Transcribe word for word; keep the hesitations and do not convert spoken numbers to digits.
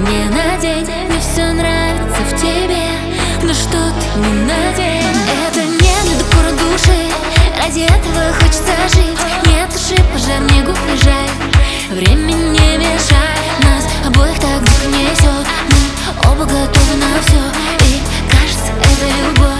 не надень, мне все нравится в тебе. Но что ты не надень? Это не для докора души, ради этого хочется жить. Не туши пожар, не губы жаль, время не мешает, нас обоих так дико несет. Мы оба готовы на все, и кажется, это любовь.